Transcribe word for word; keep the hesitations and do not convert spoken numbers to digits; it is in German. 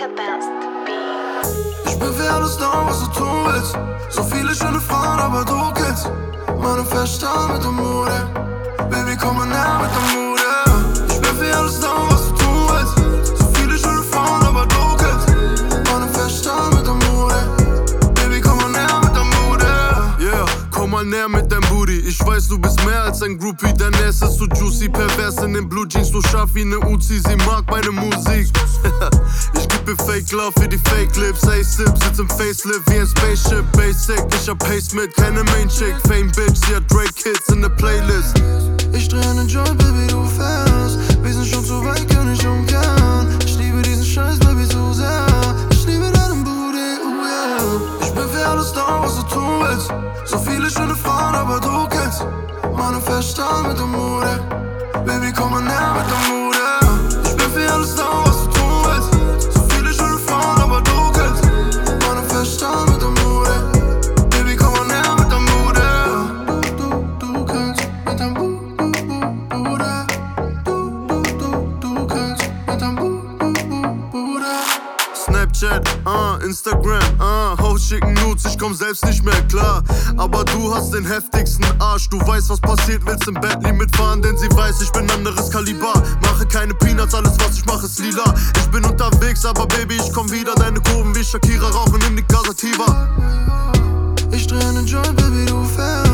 Mika bounce the beat. Ich bin für alles da, was du tun willst. So viele schöne Frauen, aber du kennst meine Verstand mit der Mode. Baby, komm mal näher mit der Mode. Ich bin für alles da, was du tun willst. So viele schöne Frauen, aber du kennst meine Verstand mit der Mode. Baby, komm mal näher mit der Mode. Yeah, komm mal näher mit deinem Booty. Ich weiß, du bist mehr als ein Groupie. Dein Ass ist so juicy, pervers in den Blue Jeans. Du scharf wie ne Uzi, sie mag meine Musik. Ich geb ihr Fake Love für die Fake Lips. A-Sip sitzt im Facelift wie ein Spaceship. Basic, ich hab Pace mit, keine Main Chick. Fame Bitch, sie hat Drake Hits in der Playlist. Ich dreh einen Joint, Baby, du fährst. Wir sind schon zu weit, kann ich umkehren. Ich liebe diesen Scheiß, Baby, so sehr. Ich liebe deinen Booty, oh yeah. Ich bin für alles da, was du tun willst. So viele schöne Frauen, aber du kennst meinen Verstand mit der Mode. Baby, komm mal näher mit der Mode. Ich bin für alles da, was du tun willst. So viele schöne Frauen, aber du kennst meinen Verstand mit der Mode. Baby, komm mal näher mit der Mode. Du, du, du kannst mit deinem Bruder. Du, du, du, du kannst mit deinem Bruder. Snapchat, ah, uh, Instagram, ah, uh, Hoes schicken Nudes, ich komm selbst nicht mehr klar. Aber du hast den heftigsten Arsch, du weißt, was passiert, willst im Bentley mitfahren, denn sie weiß, ich bin anderes Kaliber. Mache keine Peanuts, alles was ich mache ist lila. Ich bin unterwegs, aber Baby, ich komm wieder, deine Kurven wie Shakira rauchen in die Casa Tiva. Ich dreh einen Joint, Baby, du fährst.